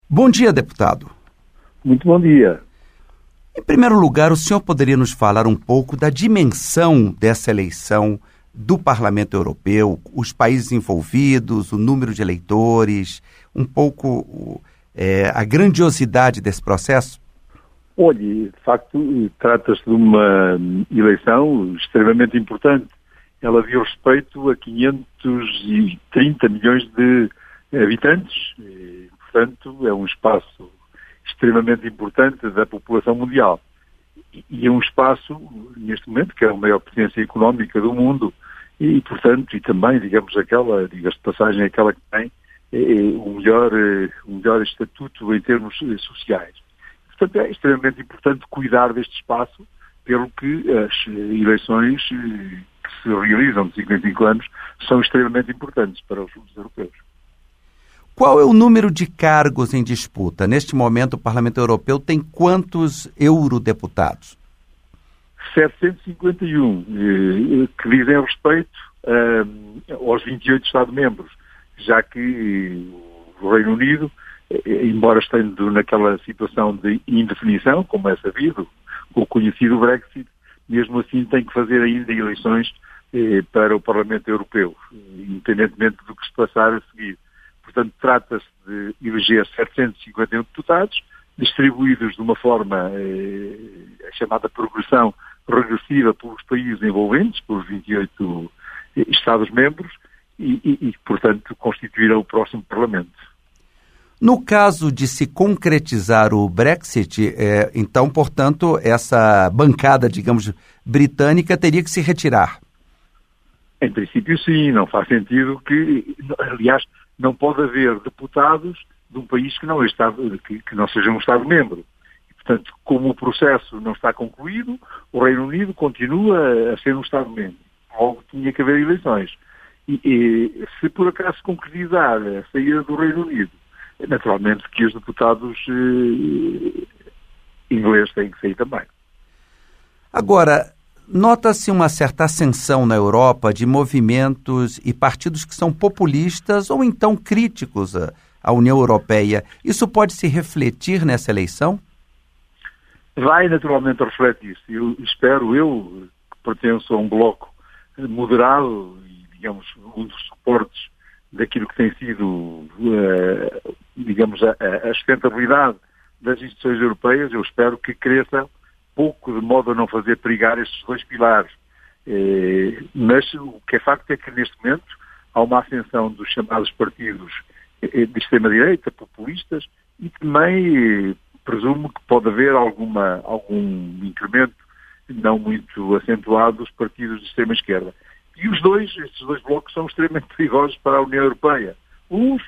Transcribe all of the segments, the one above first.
Bom dia, deputado. Muito bom dia. Em primeiro lugar, o senhor poderia nos falar um pouco da dimensão dessa eleição do Parlamento Europeu, os países envolvidos, o número de eleitores, um pouco a grandiosidade desse processo? Olha, de facto, trata-se de uma eleição extremamente importante. Ela diz respeito a 530 milhões de habitantes, e, portanto, é um espaço extremamente importante da população mundial. E é um espaço, neste momento, que é a maior potência económica do mundo e, portanto, e também, diga-se de passagem, aquela que tem o melhor estatuto em termos sociais. Portanto, é extremamente importante cuidar deste espaço, pelo que as eleições que se realizam de 5 em 5 anos são extremamente importantes para os europeus. Qual é o número de cargos em disputa? Neste momento, o Parlamento Europeu tem quantos eurodeputados? 751, que dizem respeito aos 28 Estados-membros, já que o Reino Unido, embora estando naquela situação de indefinição, como é sabido, com o conhecido Brexit, mesmo assim tem que fazer ainda eleições para o Parlamento Europeu, independentemente do que se passar a seguir. Portanto, trata-se de eleger 751 deputados, distribuídos de uma forma chamada progressão regressiva pelos países envolventes, pelos 28 Estados-membros, e, portanto, constituirão o próximo Parlamento. No caso de se concretizar o Brexit, então, portanto, essa bancada, digamos, britânica teria que se retirar. Em princípio, sim. Não faz sentido que, aliás, não pode haver deputados de um país que não seja um Estado-membro. Portanto, como o processo não está concluído, o Reino Unido continua a ser um Estado-membro. Logo tinha que haver eleições. E se por acaso concretizar a saída do Reino Unido, naturalmente que os deputados ingleses têm que sair também. Agora, nota-se uma certa ascensão na Europa de movimentos e partidos que são populistas ou então críticos à União Europeia. Isso pode se refletir nessa eleição? Vai naturalmente refletir-se. Eu que pertenço a um bloco moderado e, digamos, um dos suportes daquilo que tem sido, a sustentabilidade das instituições europeias, eu espero que cresça pouco, de modo a não fazer perigar estes dois pilares. Mas o que é facto é que, neste momento, há uma ascensão dos chamados partidos de extrema-direita, populistas, e também presumo que pode haver algum incremento não muito acentuado dos partidos de extrema-esquerda. E estes dois blocos são extremamente perigosos para a União Europeia. Uns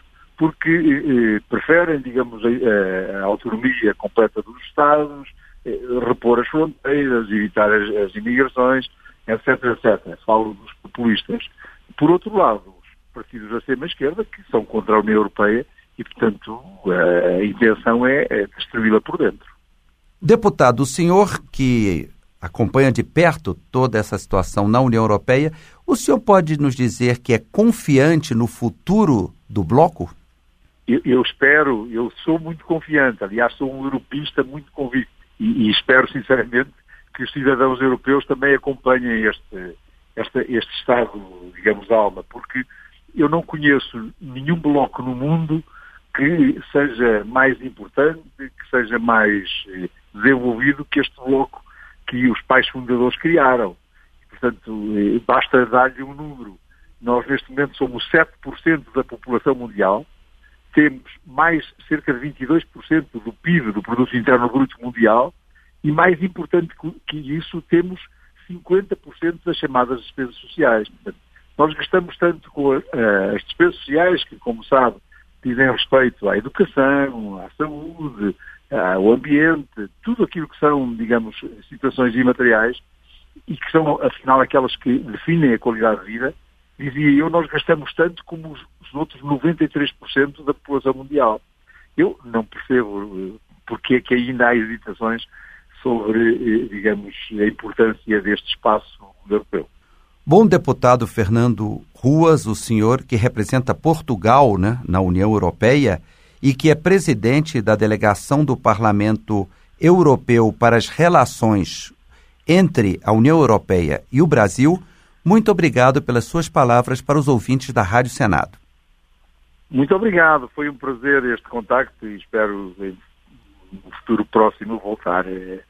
porque preferem, digamos, a autonomia completa dos Estados, repor as fronteiras, evitar as imigrações, etc, etc. Falo dos populistas. Por outro lado, os partidos da extrema-esquerda, que são contra a União Europeia e, portanto, a intenção é destruí-la por dentro. Deputado, o senhor que acompanha de perto toda essa situação na União Europeia, o senhor pode nos dizer que é confiante no futuro do bloco? Eu espero, eu sou muito confiante, aliás, sou um europeísta muito convicto e espero, sinceramente, que os cidadãos europeus também acompanhem este estado, digamos, de alma, porque eu não conheço nenhum bloco no mundo que seja mais importante, que seja mais desenvolvido que este bloco que os pais fundadores criaram. Portanto, basta dar-lhe um número. Nós, neste momento, somos 7% da população mundial, temos mais cerca de 22% do PIB, do Produto Interno Bruto Mundial, e mais importante que isso, temos 50% das chamadas despesas sociais. Portanto, nós gastamos tanto com as despesas sociais que, como sabe, dizem respeito à educação, à saúde, ao ambiente, tudo aquilo que são, digamos, situações imateriais e que são, afinal, aquelas que definem a qualidade de vida. Dizia eu, nós gastamos tanto como os outros 93% da população mundial. Eu não percebo porque é que ainda há hesitações sobre, digamos, a importância deste espaço europeu. Bom, deputado Fernando Ruas, o senhor que representa Portugal, né, na União Europeia e que é presidente da delegação do Parlamento Europeu para as relações entre a União Europeia e o Brasil. Muito obrigado pelas suas palavras para os ouvintes da Rádio Senado. Muito obrigado, foi um prazer este contacto e espero no futuro próximo voltar,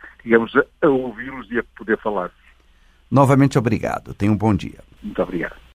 a ouvi-los e a poder falar. Novamente obrigado. Tenha um bom dia. Muito obrigado.